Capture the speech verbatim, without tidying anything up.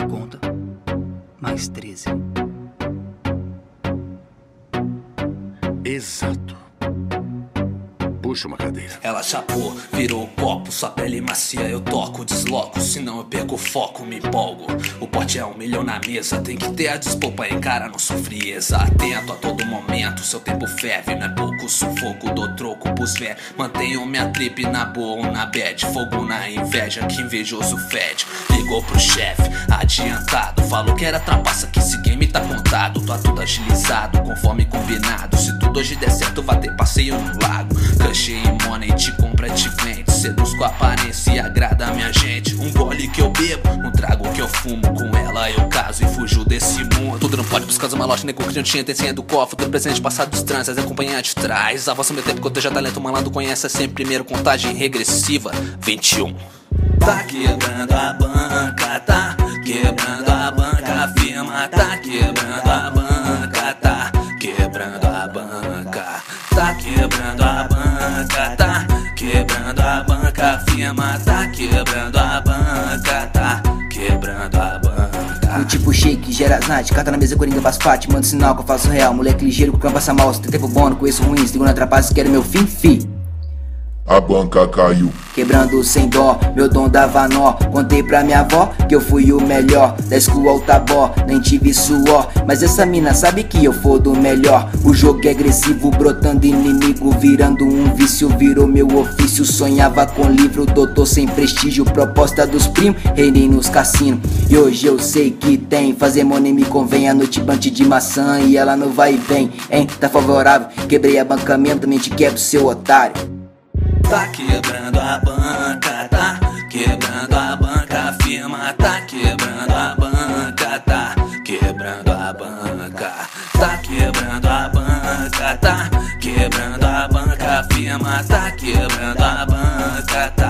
conta, mais treze. Exato. Puxa uma cadeira. Ela chapou, virou o copo, sua pele macia eu toco, desloco, senão eu perco o foco, me empolgo. O pote é um milhão na mesa, tem que ter a dispor pra encarar não frieza. Atento a todo momento, seu tempo ferve, não é pouco sufoco, dou troco pros vé. Mantenho minha trip na boa ou na bad, fogo na inveja que invejoso fede. Ligou pro chefe, adiantado, falou que era trapaça, que esse game tá contado. Tá tudo agilizado, conforme combinado, se tudo hoje der certo vai ter passeio no lago. Crush em money, te compra, te vende, seduz com aparência e agrada a minha gente. Um gole que eu bebo, um trago que eu fumo, com ela eu caso e fujo desse mundo. Tudo não pode buscar uma loja, nego que não tinha, tem senha do cofre, tudo presente, passado dos trans, as acompanhantes de trás. Avança meu tempo, coteja talento, malandro conhece, é sempre primeiro, contagem regressiva, vinte e um. Tá quebrando a banca, tá quebrando a banca, a firma tá quebrando a banca, tá quebrando a banca, tá quebrando a banca, tá quebrando a banca, a firma tá quebrando a banca, tá quebrando a banca. O tipo shake, gera as night, carta na mesa, coringa, faz parte, manda sinal que eu faço real. Moleque ligeiro, que o campo passa mal, se tem tempo bom, não conheço ruim, se na trapaça, quero meu fim, fi. A banca caiu. Quebrando sem dó, meu dom dava nó. Contei pra minha avó que eu fui o melhor da school Altabó, nem tive suor, mas essa mina sabe que eu for do melhor. O jogo é agressivo, brotando inimigo, virando um vício, virou meu ofício. Sonhava com livro, doutor sem prestígio, proposta dos primos, reinei nos cassinos. E hoje eu sei que tem, fazer money me convém. A noite bante de maçã e ela não vai e vem, hein, tá favorável. Quebrei a banca mesmo, também te quebro, seu otário. Tá quebrando a banca, tá quebrando a banca, a firma tá quebrando a banca, tá quebrando a banca, tá quebrando a banca, tá quebrando a banca, a firma tá quebrando a banca, tá